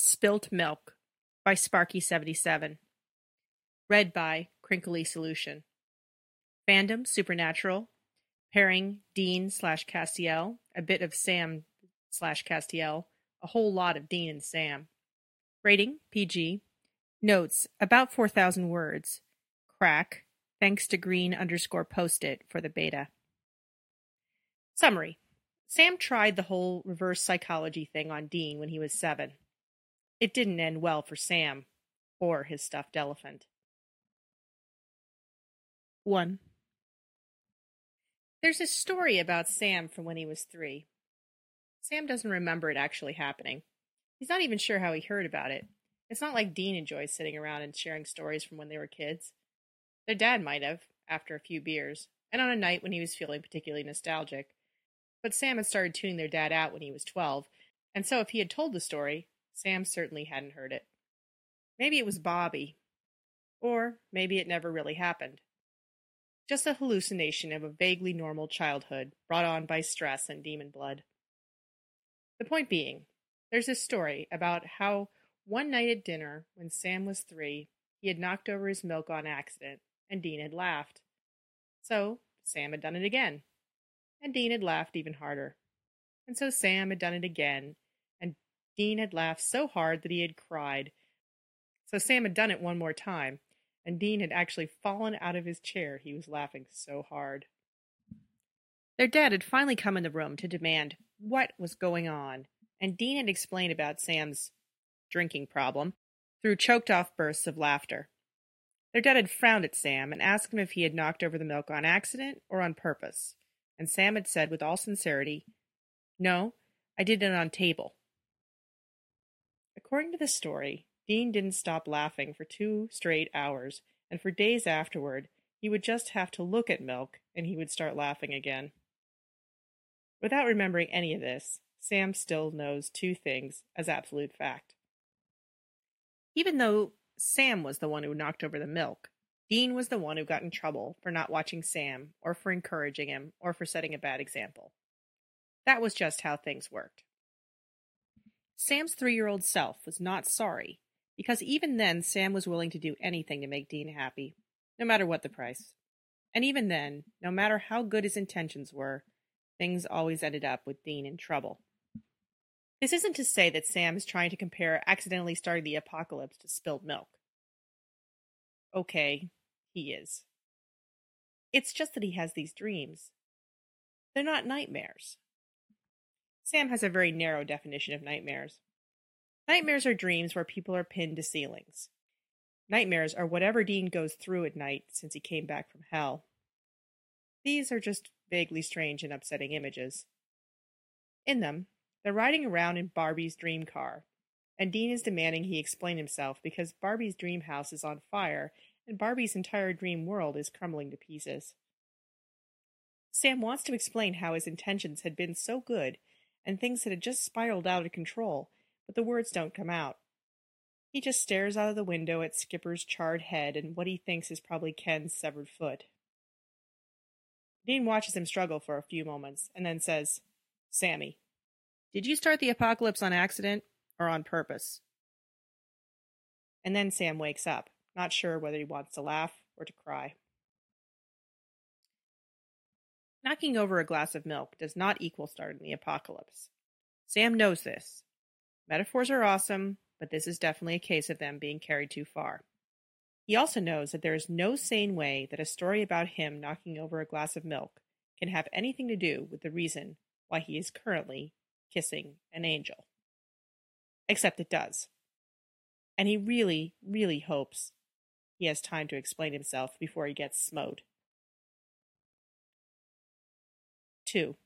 Spilt Milk by Sparky77. Read by Crinkly Solution. Fandom Supernatural. Pairing Dean/Castiel, a bit of Sam/Castiel, a whole lot of Dean and Sam. Rating PG. Notes about 4,000 words. Crack. Thanks to green_post-it for the beta. Summary. Sam tried the whole reverse psychology thing on Dean when he was 7. It didn't end well for Sam, or his stuffed elephant. 1. There's a story about Sam from when he was 3. Sam doesn't remember it actually happening. He's not even sure how he heard about it. It's not like Dean enjoys sitting around and sharing stories from when they were kids. Their dad might have, after a few beers, and on a night when he was feeling particularly nostalgic. But Sam had started tuning their dad out when he was 12, and so if he had told the story, Sam certainly hadn't heard it. Maybe it was Bobby. Or maybe it never really happened. Just a hallucination of a vaguely normal childhood brought on by stress and demon blood. The point being, there's this story about how one night at dinner, when Sam was 3, he had knocked over his milk on accident, and Dean had laughed. So, Sam had done it again, and Dean had laughed even harder. And so Sam had done it again, and Dean had laughed so hard that he had cried. So Sam had done it one more time, and Dean had actually fallen out of his chair. He was laughing so hard. Their dad had finally come in the room to demand what was going on, and Dean had explained about Sam's drinking problem through choked-off bursts of laughter. Their dad had frowned at Sam and asked him if he had knocked over the milk on accident or on purpose, and Sam had said with all sincerity, "No, I did it on table." According to the story, Dean didn't stop laughing for 2 straight hours, and for days afterward, he would just have to look at milk, and he would start laughing again. Without remembering any of this, Sam still knows 2 things as absolute fact. Even though Sam was the one who knocked over the milk, Dean was the one who got in trouble for not watching Sam, or for encouraging him, or for setting a bad example. That was just how things worked. Sam's 3-year-old self was not sorry, because even then Sam was willing to do anything to make Dean happy, no matter what the price. And even then, no matter how good his intentions were, things always ended up with Dean in trouble. This isn't to say that Sam is trying to compare accidentally starting the apocalypse to spilled milk. Okay, he is. It's just that he has these dreams. They're not nightmares. Sam has a very narrow definition of nightmares. Nightmares are dreams where people are pinned to ceilings. Nightmares are whatever Dean goes through at night since he came back from hell. These are just vaguely strange and upsetting images. In them, they're riding around in Barbie's dream car, and Dean is demanding he explain himself because Barbie's dream house is on fire and Barbie's entire dream world is crumbling to pieces. Sam wants to explain how his intentions had been so good and things had just spiraled out of control, but the words don't come out. He just stares out of the window at Skipper's charred head and what he thinks is probably Ken's severed foot. Dean watches him struggle for a few moments and then says, "Sammy, did you start the apocalypse on accident or on purpose?" And then Sam wakes up, not sure whether he wants to laugh or to cry. Knocking over a glass of milk does not equal starting the apocalypse. Sam knows this. Metaphors are awesome, but this is definitely a case of them being carried too far. He also knows that there is no sane way that a story about him knocking over a glass of milk can have anything to do with the reason why he is currently kissing an angel. Except it does. And he really, really hopes he has time to explain himself before he gets smote. 2.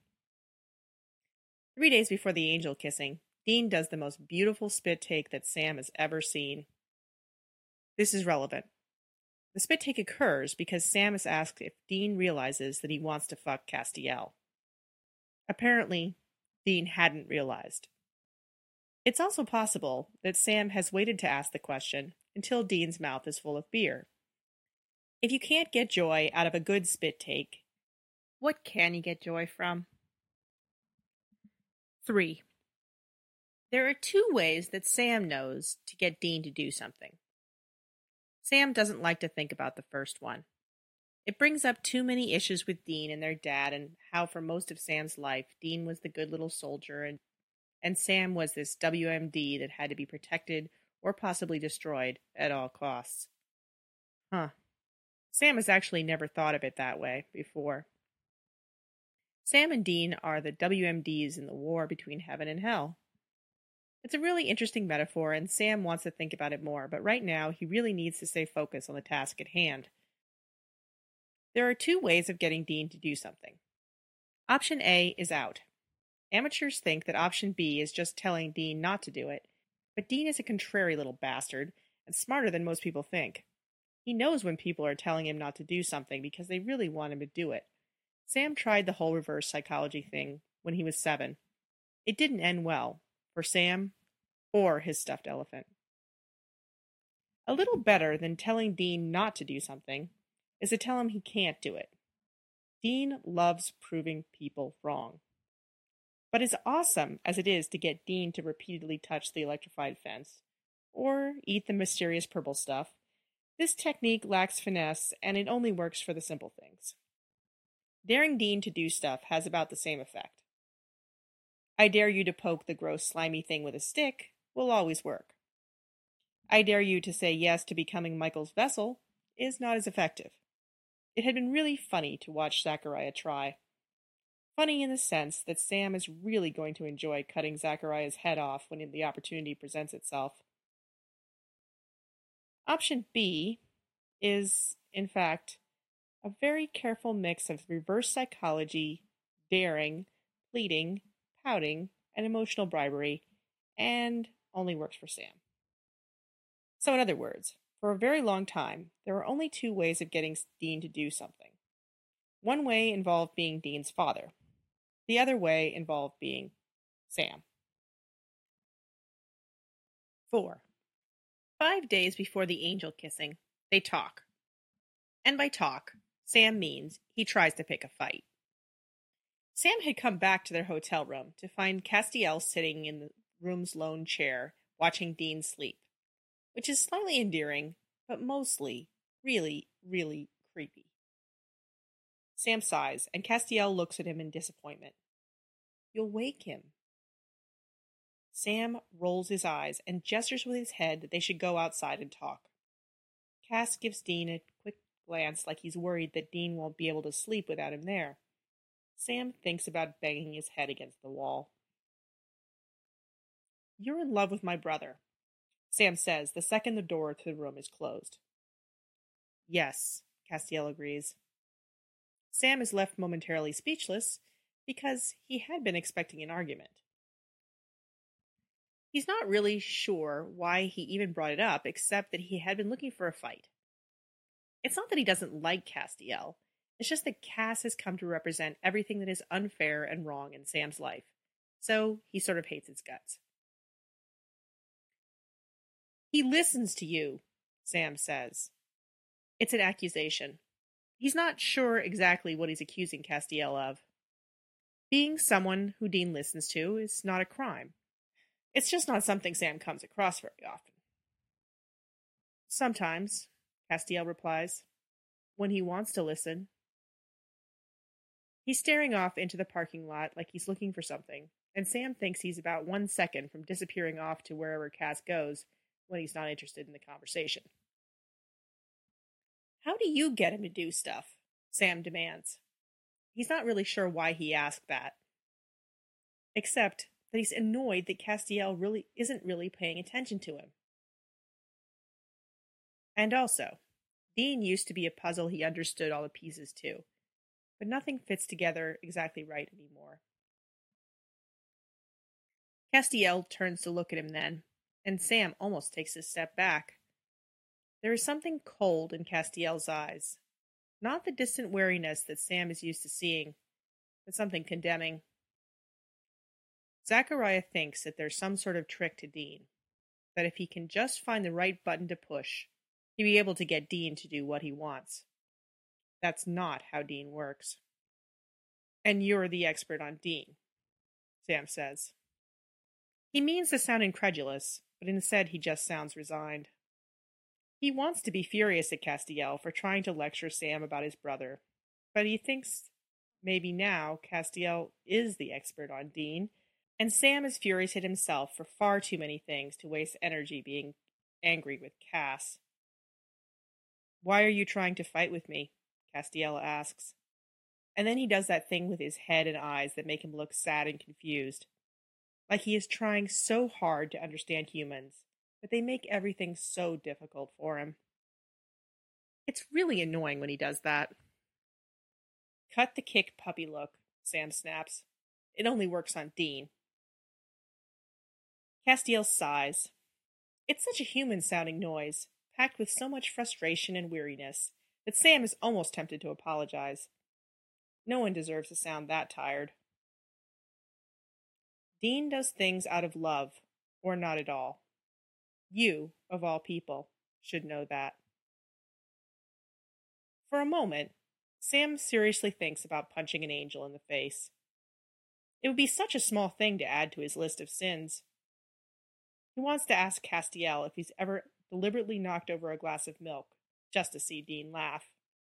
3 days before the angel kissing, Dean does the most beautiful spit take that Sam has ever seen. This is relevant. The spit take occurs because Sam is asked if Dean realizes that he wants to fuck Castiel. Apparently, Dean hadn't realized. It's also possible that Sam has waited to ask the question until Dean's mouth is full of beer. If you can't get joy out of a good spit take, what can you get joy from? 3. There are two ways that Sam knows to get Dean to do something. Sam doesn't like to think about the first one. It brings up too many issues with Dean and their dad, and how for most of Sam's life, Dean was the good little soldier and Sam was this WMD that had to be protected or possibly destroyed at all costs. Huh. Sam has actually never thought of it that way before. Sam and Dean are the WMDs in the war between heaven and hell. It's a really interesting metaphor, and Sam wants to think about it more, but right now he really needs to stay focused on the task at hand. There are two ways of getting Dean to do something. Option A is out. Amateurs think that option B is just telling Dean not to do it, but Dean is a contrary little bastard and smarter than most people think. He knows when people are telling him not to do something because they really want him to do it. Sam tried the whole reverse psychology thing when he was 7. It didn't end well for Sam or his stuffed elephant. A little better than telling Dean not to do something is to tell him he can't do it. Dean loves proving people wrong. But as awesome as it is to get Dean to repeatedly touch the electrified fence, or eat the mysterious purple stuff, this technique lacks finesse and it only works for the simple things. Daring Dean to do stuff has about the same effect. I dare you to poke the gross slimy thing with a stick will always work. I dare you to say yes to becoming Michael's vessel is not as effective. It had been really funny to watch Zachariah try. Funny in the sense that Sam is really going to enjoy cutting Zachariah's head off when the opportunity presents itself. Option B is, in fact, a very careful mix of reverse psychology, daring, pleading, pouting, and emotional bribery, and only works for Sam. So in other words, for a very long time, there were only two ways of getting Dean to do something. One way involved being Dean's father. The other way involved being Sam. 4. 5 days before the angel kissing, they talk. And by talk, Sam means he tries to pick a fight. Sam had come back to their hotel room to find Castiel sitting in the room's lone chair, watching Dean sleep, which is slightly endearing, but mostly really, really creepy. Sam sighs, and Castiel looks at him in disappointment. You'll wake him. Sam rolls his eyes and gestures with his head that they should go outside and talk. Cass gives Dean a quick glance like he's worried that Dean won't be able to sleep without him there. Sam thinks about banging his head against the wall. You're in love with my brother, Sam says the second the door to the room is closed. Yes, Castiel agrees. Sam is left momentarily speechless because he had been expecting an argument. He's not really sure why he even brought it up, except that he had been looking for a fight. It's not that he doesn't like Castiel, it's just that Cass has come to represent everything that is unfair and wrong in Sam's life, so he sort of hates his guts. He listens to you, Sam says. It's an accusation. He's not sure exactly what he's accusing Castiel of. Being someone who Dean listens to is not a crime. It's just not something Sam comes across very often. Sometimes, Castiel replies, when he wants to listen. He's staring off into the parking lot like he's looking for something, and Sam thinks he's about 1 second from disappearing off to wherever Cass goes when he's not interested in the conversation. How do you get him to do stuff? Sam demands. He's not really sure why he asked that, except that he's annoyed that Castiel really isn't really paying attention to him. And also, Dean used to be a puzzle he understood all the pieces to, but nothing fits together exactly right anymore. Castiel turns to look at him then, and Sam almost takes a step back. There is something cold in Castiel's eyes, not the distant wariness that Sam is used to seeing, but something condemning. Zachariah thinks that there's some sort of trick to Dean, that if he can just find the right button to push, he'll be able to get Dean to do what he wants. That's not how Dean works. And you're the expert on Dean, Sam says. He means to sound incredulous, but instead he just sounds resigned. He wants to be furious at Castiel for trying to lecture Sam about his brother, but he thinks maybe now Castiel is the expert on Dean, and Sam is furious at himself for far too many things to waste energy being angry with Cass. "Why are you trying to fight with me?" Castiel asks. And then he does that thing with his head and eyes that make him look sad and confused. Like he is trying so hard to understand humans, but they make everything so difficult for him. It's really annoying when he does that. "Cut the kick puppy look," Sam snaps. "It only works on Dean." Castiel sighs. It's such a human-sounding noise, packed with so much frustration and weariness, that Sam is almost tempted to apologize. No one deserves to sound that tired. Dean does things out of love, or not at all. You, of all people, should know that. For a moment, Sam seriously thinks about punching an angel in the face. It would be such a small thing to add to his list of sins. He wants to ask Castiel if he's ever deliberately knocked over a glass of milk, just to see Dean laugh.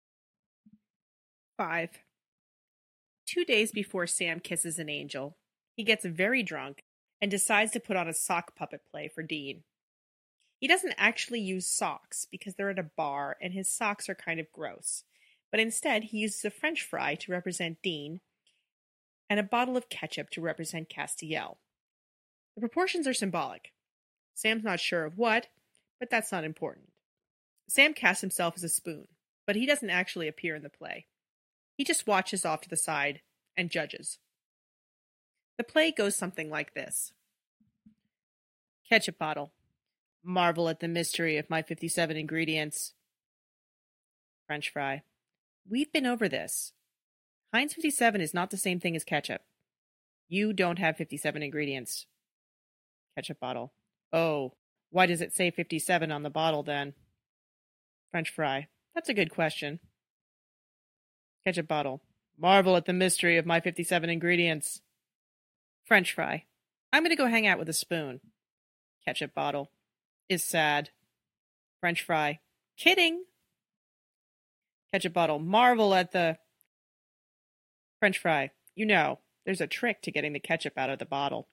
5. 2 days before Sam kisses an angel, he gets very drunk and decides to put on a sock puppet play for Dean. He doesn't actually use socks because they're at a bar and his socks are kind of gross, but instead he uses a French fry to represent Dean and a bottle of ketchup to represent Castiel. The proportions are symbolic. Sam's not sure of what, but that's not important. Sam casts himself as a spoon, but he doesn't actually appear in the play. He just watches off to the side and judges. The play goes something like this. Ketchup bottle. Marvel at the mystery of my 57 ingredients. French fry. We've been over this. Heinz 57 is not the same thing as ketchup. You don't have 57 ingredients. Ketchup bottle. Oh, why does it say 57 on the bottle then? French fry. That's a good question. Ketchup bottle. Marvel at the mystery of my 57 ingredients. French fry. I'm going to go hang out with a spoon. Ketchup bottle. Is sad. French fry. Kidding. Ketchup bottle. Marvel at the... French fry. You know, there's a trick to getting the ketchup out of the bottle.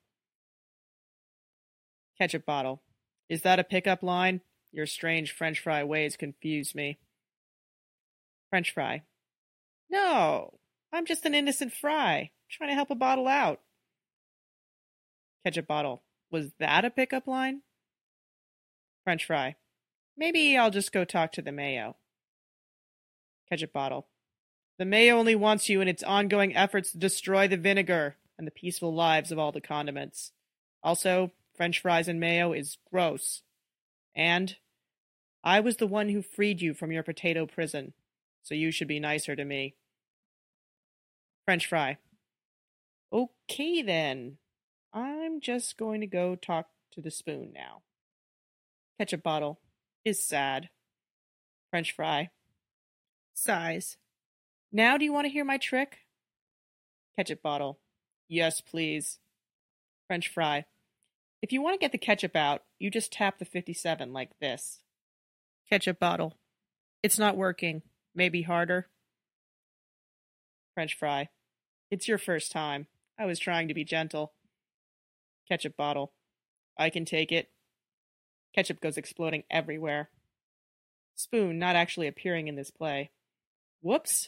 Ketchup bottle. Is that a pickup line? Your strange French fry ways confuse me. French fry. No, I'm just an innocent fry, trying to help a bottle out. Ketchup bottle. Was that a pickup line? French fry. Maybe I'll just go talk to the mayo. Ketchup bottle. The mayo only wants you in its ongoing efforts to destroy the vinegar and the peaceful lives of all the condiments. Also, French fries and mayo is gross. And I was the one who freed you from your potato prison, so you should be nicer to me. French fry. Okay then. I'm just going to go talk to the spoon now. Ketchup bottle. Is sad. French fry. Sighs. Now do you want to hear my trick? Ketchup bottle. Yes, please. French fry. If you want to get the ketchup out, you just tap the 57 like this. Ketchup bottle. It's not working. Maybe harder. French fry. It's your first time. I was trying to be gentle. Ketchup bottle. I can take it. Ketchup goes exploding everywhere. Spoon not actually appearing in this play. Whoops.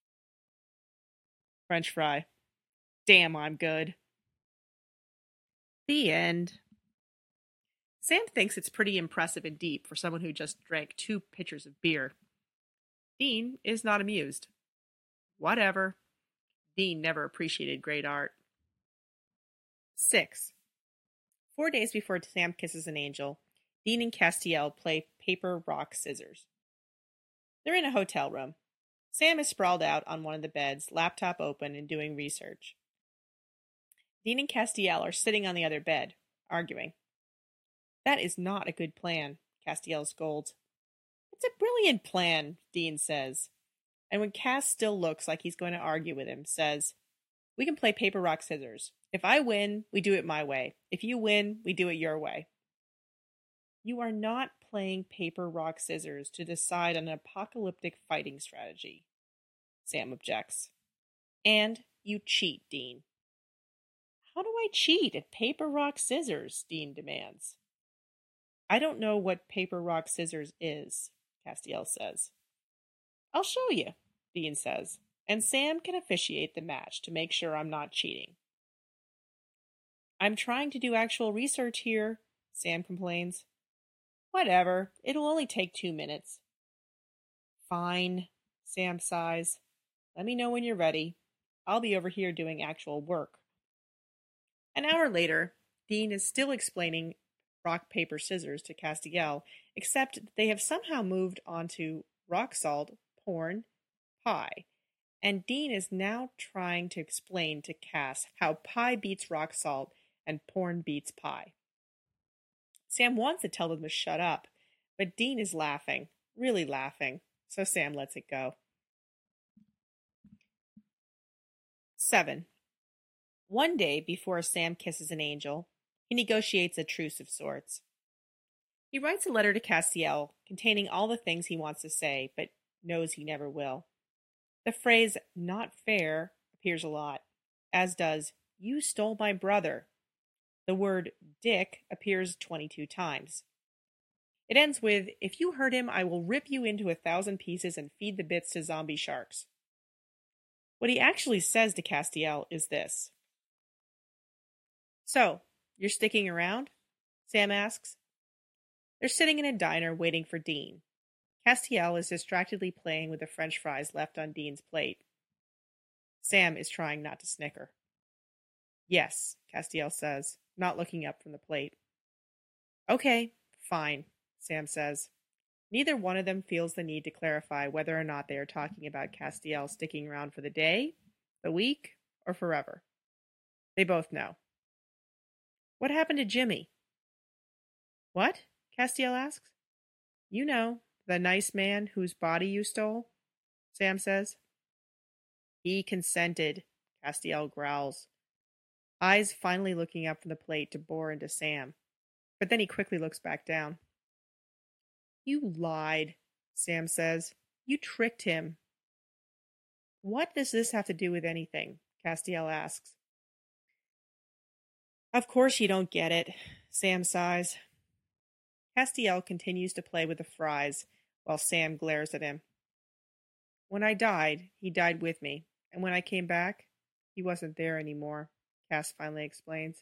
French fry. Damn, I'm good. The end. Sam thinks it's pretty impressive and deep for someone who just drank 2 pitchers of beer. Dean is not amused. Whatever. Dean never appreciated great art. 6. 4 days before Sam kisses an angel, Dean and Castiel play paper, rock, scissors. They're in a hotel room. Sam is sprawled out on one of the beds, laptop open and doing research. Dean and Castiel are sitting on the other bed, arguing. That is not a good plan, Castiel scolds. It's a brilliant plan, Dean says. And when Cass still looks like he's going to argue with him, says, We can play paper, rock, scissors. If I win, we do it my way. If you win, we do it your way. You are not playing paper, rock, scissors to decide on an apocalyptic fighting strategy, Sam objects. And you cheat, Dean. How do I cheat at paper, rock, scissors? Dean demands. I don't know what paper, rock, scissors is, Castiel says. I'll show you, Dean says, and Sam can officiate the match to make sure I'm not cheating. I'm trying to do actual research here, Sam complains. Whatever, it'll only take 2 minutes. Fine, Sam sighs. Let me know when you're ready. I'll be over here doing actual work. An hour later, Dean is still explaining rock, paper, scissors to Castiel, except that they have somehow moved on to rock salt, porn, pie, and Dean is now trying to explain to Cass how pie beats rock salt and porn beats pie. Sam wants to tell them to shut up, but Dean is laughing, really laughing, so Sam lets it go. 7. One day before Sam kisses an angel, he negotiates a truce of sorts. He writes a letter to Castiel containing all the things he wants to say, but knows he never will. The phrase, not fair, appears a lot, as does, you stole my brother. The word dick appears 22 times. It ends with, if you hurt him, I will rip you into 1,000 pieces and feed the bits to zombie sharks. What he actually says to Castiel is this. So, you're sticking around? Sam asks. They're sitting in a diner waiting for Dean. Castiel is distractedly playing with the French fries left on Dean's plate. Sam is trying not to snicker. Yes, Castiel says, not looking up from the plate. Okay, fine, Sam says. Neither one of them feels the need to clarify whether or not they are talking about Castiel sticking around for the day, the week, or forever. They both know. What happened to Jimmy? What? Castiel asks. You know, the nice man whose body you stole, Sam says. He consented, Castiel growls, eyes finally looking up from the plate to bore into Sam. But then he quickly looks back down. You lied, Sam says. You tricked him. What does this have to do with anything? Castiel asks. Of course you don't get it, Sam sighs. Castiel continues to play with the fries while Sam glares at him. When I died, he died with me, and when I came back, he wasn't there anymore, Cass finally explains.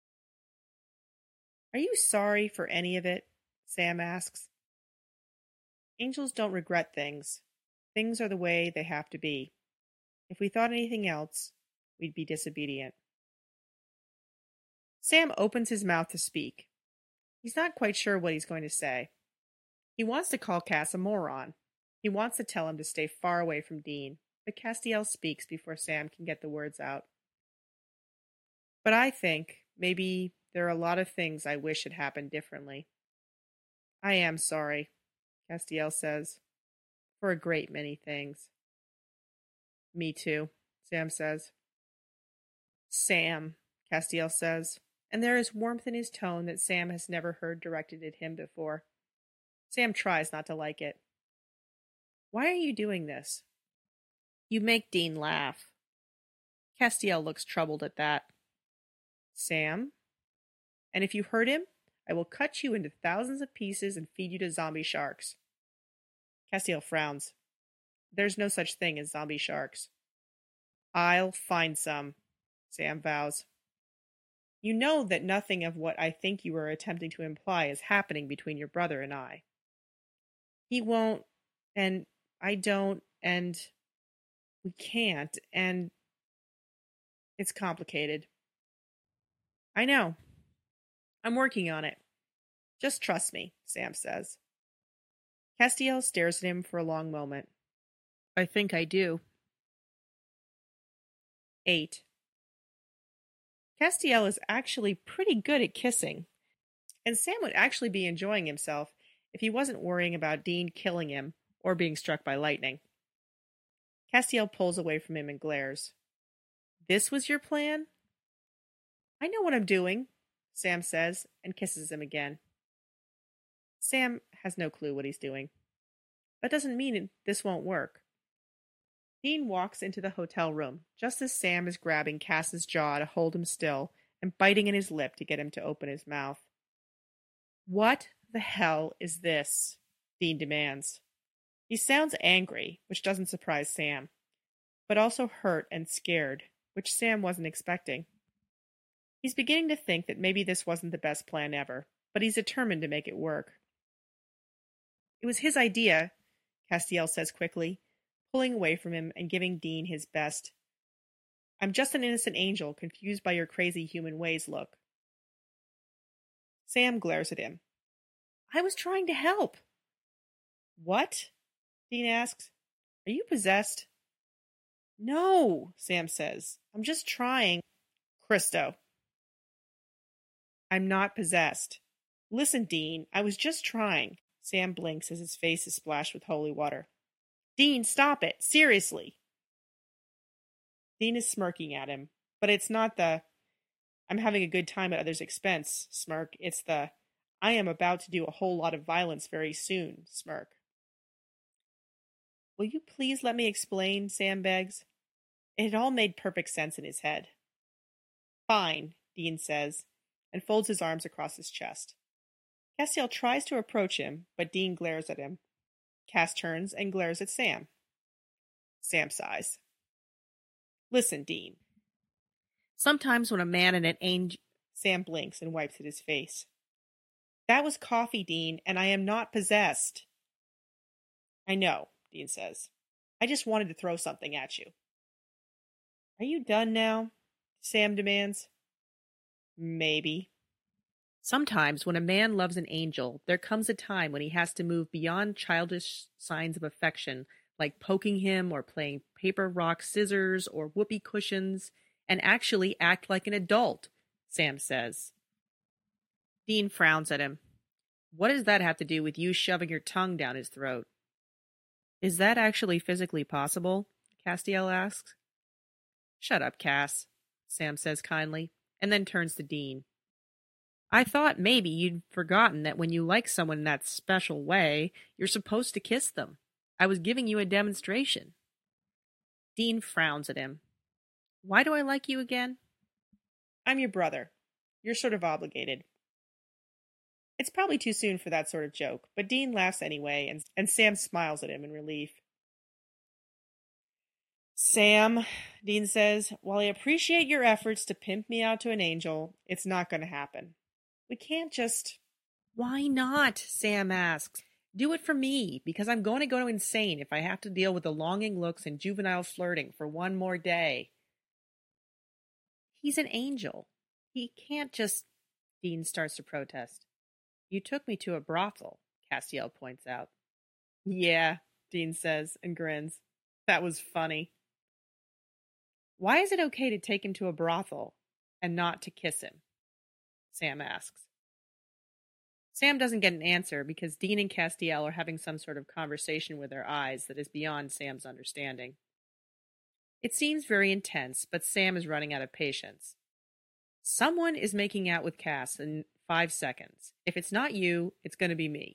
Are you sorry for any of it? Sam asks. Angels don't regret things. Things are the way they have to be. If we thought anything else, we'd be disobedient. Sam opens his mouth to speak. He's not quite sure what he's going to say. He wants to call Cass a moron. He wants to tell him to stay far away from Dean, but Castiel speaks before Sam can get the words out. But I think maybe there are a lot of things I wish had happened differently. I am sorry, Castiel says, for a great many things. Me too, Sam says. Sam, Castiel says, and there is warmth in his tone that Sam has never heard directed at him before. Sam tries not to like it. Why are you doing this? You make Dean laugh. Castiel looks troubled at that. Sam? And if you hurt him, I will cut you into thousands of pieces and feed you to zombie sharks. Castiel frowns. There's no such thing as zombie sharks. I'll find some, Sam vows. You know that nothing of what I think you are attempting to imply is happening between your brother and I. He won't, and I don't, and we can't, and it's complicated. I know. I'm working on it. Just trust me, Sam says. Castiel stares at him for a long moment. I think I do. 8. Castiel is actually pretty good at kissing, and Sam would actually be enjoying himself if he wasn't worrying about Dean killing him or being struck by lightning. Castiel pulls away from him and glares. This was your plan? I know what I'm doing, Sam says, and kisses him again. Sam has no clue what he's doing. That doesn't mean this won't work. Dean walks into the hotel room just as Sam is grabbing Cass's jaw to hold him still and biting in his lip to get him to open his mouth. What the hell is this? Dean demands. He sounds angry, which doesn't surprise Sam, but also hurt and scared, which Sam wasn't expecting. He's beginning to think that maybe this wasn't the best plan ever, but he's determined to make it work. It was his idea, Castiel says quickly, pulling away from him and giving Dean his best. I'm just an innocent angel confused by your crazy human ways look. Sam glares at him. I was trying to help. What? Dean asks. Are you possessed? No, Sam says. I'm just trying. Christo. I'm not possessed. Listen, Dean, I was just trying. Sam blinks as his face is splashed with holy water. Dean, stop it. Seriously. Dean is smirking at him, but it's not the I'm having a good time at others' expense smirk. It's the I am about to do a whole lot of violence very soon smirk. Will you please let me explain? Sam begs. It had all made perfect sense in his head. Fine, Dean says, and folds his arms across his chest. Castiel tries to approach him, but Dean glares at him. Cass turns and glares at Sam. Sam sighs. Listen, Dean. Sometimes when a man and an angel... Sam blinks and wipes at his face. That was coffee, Dean, and I am not possessed. I know, Dean says. I just wanted to throw something at you. Are you done now? Sam demands. Maybe. Sometimes when a man loves an angel, there comes a time when he has to move beyond childish signs of affection, like poking him or playing paper, rock, scissors or whoopee cushions, and actually act like an adult, Sam says. Dean frowns at him. What does that have to do with you shoving your tongue down his throat? Is that actually physically possible? Castiel asks. Shut up, Cass, Sam says kindly, and then turns to Dean. I thought maybe you'd forgotten that when you like someone in that special way, you're supposed to kiss them. I was giving you a demonstration. Dean frowns at him. Why do I like you again? I'm your brother. You're sort of obligated. It's probably too soon for that sort of joke, but Dean laughs anyway, and Sam smiles at him in relief. Sam, Dean says, while I appreciate your efforts to pimp me out to an angel, it's not going to happen. We can't just... Why not? Sam asks. Do it for me, because I'm going to go insane if I have to deal with the longing looks and juvenile flirting for one more day. He's an angel. He can't just... Dean starts to protest. You took me to a brothel, Castiel points out. Yeah, Dean says and grins. That was funny. Why is it okay to take him to a brothel and not to kiss him? Sam asks. Sam doesn't get an answer because Dean and Castiel are having some sort of conversation with their eyes that is beyond Sam's understanding. It seems very intense, but Sam is running out of patience. Someone is making out with Cass in 5 seconds. If it's not you, it's going to be me.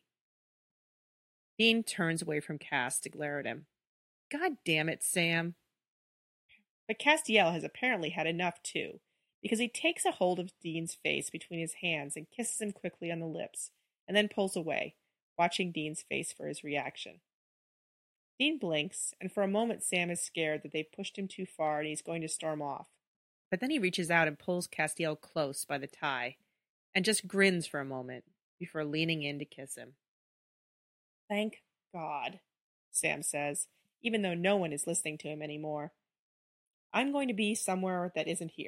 Dean turns away from Cass to glare at him. God damn it, Sam. But Castiel has apparently had enough too, because he takes a hold of Dean's face between his hands and kisses him quickly on the lips, and then pulls away, watching Dean's face for his reaction. Dean blinks, and for a moment Sam is scared that they've pushed him too far and he's going to storm off. But then he reaches out and pulls Castiel close by the tie, and just grins for a moment before leaning in to kiss him. Thank God, Sam says, even though no one is listening to him anymore. I'm going to be somewhere that isn't here.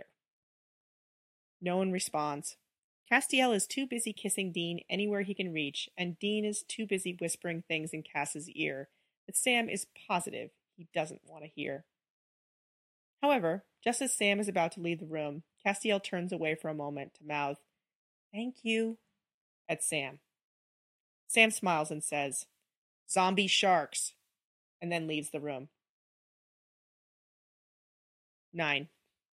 No one responds. Castiel is too busy kissing Dean anywhere he can reach, and Dean is too busy whispering things in Cass's ear that Sam is positive he doesn't want to hear. However, just as Sam is about to leave the room, Castiel turns away for a moment to mouth, "Thank you," at Sam. Sam smiles and says, "Zombie sharks," and then leaves the room. 9.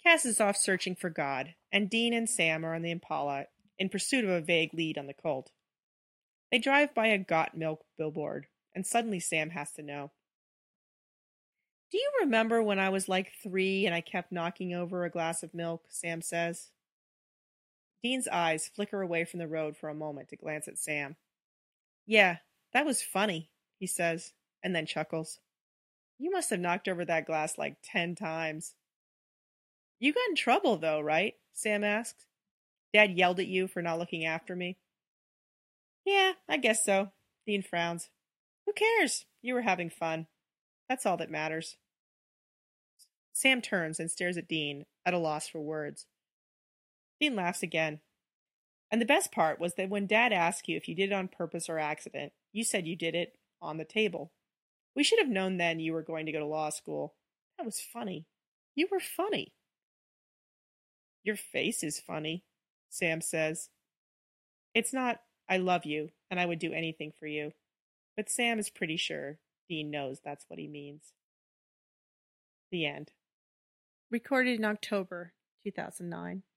Cass is off searching for God, and Dean and Sam are on the Impala in pursuit of a vague lead on the cult. They drive by a Got Milk billboard, and suddenly Sam has to know. Do you remember when I was like 3 and I kept knocking over a glass of milk? Sam says. Dean's eyes flicker away from the road for a moment to glance at Sam. Yeah, that was funny, he says, and then chuckles. You must have knocked over that glass like 10 times. You got in trouble, though, right? Sam asks. Dad yelled at you for not looking after me. Yeah, I guess so. Dean frowns. Who cares? You were having fun. That's all that matters. Sam turns and stares at Dean, at a loss for words. Dean laughs again. And the best part was that when Dad asked you if you did it on purpose or accident, you said you did it on the table. We should have known then you were going to go to law school. That was funny. You were funny. Your face is funny, Sam says. It's not, I love you, and I would do anything for you. But Sam is pretty sure Dean knows that's what he means. The end. Recorded in October 2009.